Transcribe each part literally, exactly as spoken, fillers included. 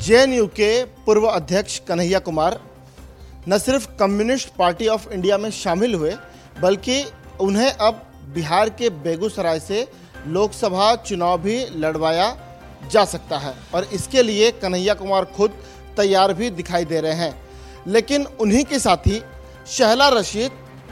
J N you के पूर्व अध्यक्ष कन्हैया कुमार न सिर्फ कम्युनिस्ट पार्टी ऑफ इंडिया में शामिल हुए, बल्कि उन्हें अब बिहार के बेगूसराय से लोकसभा चुनाव भी लड़वाया जा सकता है और इसके लिए कन्हैया कुमार खुद तैयार भी दिखाई दे रहे हैं। लेकिन उन्हीं के साथी शहला रशीद,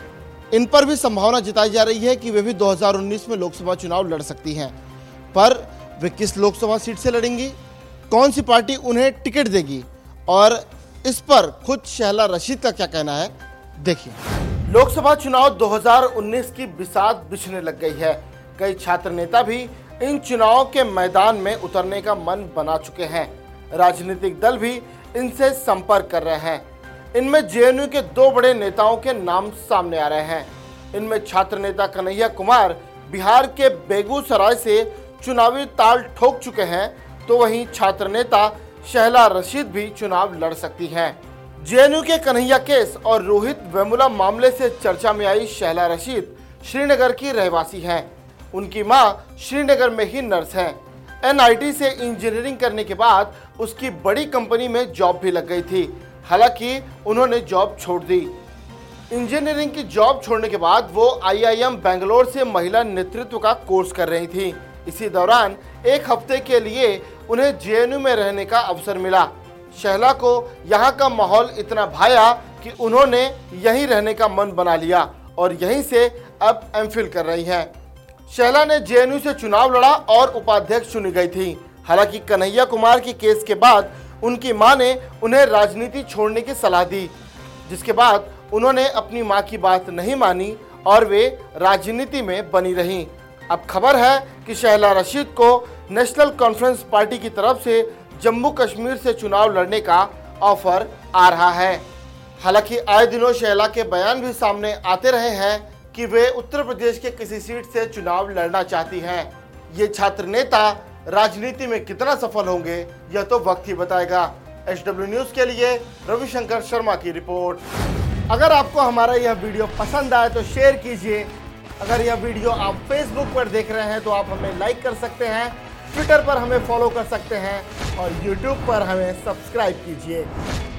इन पर भी संभावना जताई जा रही है कि वे भी दो हज़ार उन्नीस में लोकसभा चुनाव लड़ सकती हैं। पर वे किस लोकसभा सीट से लड़ेंगी, कौन सी पार्टी उन्हें टिकट देगी और इस पर खुद शहला रशीद का क्या कहना है, देखिए। लोकसभा चुनाव दो हज़ार उन्नीस की बिसात बिछने लग गई है। कई छात्र नेता भी इन चुनावों के मैदान में उतरने का मन बना चुके हैं। राजनीतिक दल भी इनसे संपर्क कर रहे हैं। इनमें जे एन यू के दो बड़े नेताओं के नाम सामने आ रहे हैं। इनमें छात्र नेता कन्हैया कुमार बिहार के बेगूसराय से चुनावी ताल ठोक चुके हैं, तो वहीं छात्र नेता शहला रशीद भी चुनाव लड़ सकती हैं। जे एन यू के कन्हैया केस और रोहित वेमुला मामले से चर्चा में आई शहला रशीद श्रीनगर की रहवासी हैं। उनकी मां श्रीनगर में ही नर्स हैं। एन आई टी से इंजीनियरिंग करने के बाद उसकी बड़ी कंपनी में जॉब भी लग गई थी। हालांकि उन्होंने जॉब छोड़ दी। इंजीनियरिंग की जॉब छोड़ने के बाद वो आई आई एम बेंगलोर से महिला नेतृत्व का कोर्स कर रही थी। इसी दौरान एक हफ्ते के लिए उन्हें जे एन यू में रहने का अवसर मिला। शहला को यहाँ का माहौल इतना भाया कि उन्होंने यहीं रहने का मन बना लिया और यहीं से अब एम फिल कर रही हैं। शहला ने जे एन यू से चुनाव लड़ा और उपाध्यक्ष चुनी गई थी। हालांकि कन्हैया कुमार के केस के बाद उनकी मां ने उन्हें राजनीति छोड़ने की सलाह दी, जिसके बाद उन्होंने अपनी मां की बात नहीं मानी और वे राजनीति में बनी रहीं। अब खबर है कि शहला रशीद को नेशनल कॉन्फ्रेंस पार्टी की तरफ से जम्मू कश्मीर से चुनाव लड़ने का ऑफर आ रहा है। हालांकि आए दिनों शहला के बयान भी सामने आते रहे हैं कि वे उत्तर प्रदेश के किसी सीट से चुनाव लड़ना चाहती हैं। ये छात्र नेता राजनीति में कितना सफल होंगे, यह तो वक्त ही बताएगा। एच डब्ल्यू न्यूज के लिए रविशंकर शर्मा की रिपोर्ट। अगर आपको हमारा यह वीडियो पसंद आए तो शेयर कीजिए। अगर यह वीडियो आप फेसबुक पर देख रहे हैं तो आप हमें लाइक कर सकते हैं, ट्विटर पर हमें फॉलो कर सकते हैं और यूट्यूब पर हमें सब्सक्राइब कीजिए।